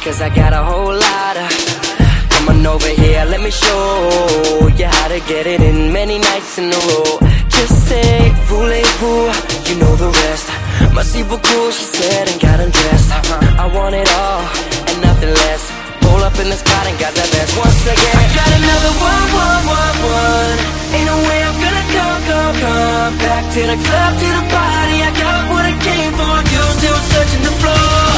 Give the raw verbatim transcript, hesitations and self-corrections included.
cause I got a whole lot of. Come on over here, let me show you how to get it in many nights in a row. Just say, voulez-vous, you know the rest. Merci beaucoup, she said and got undressed. I want it all and nothing less. Pull up in the spot and got that best. Once again, I got another one, one, one, one. Ain't no way I'm gonna come, come, come back to the club, to the party. I got what I came for, you still searching the floor.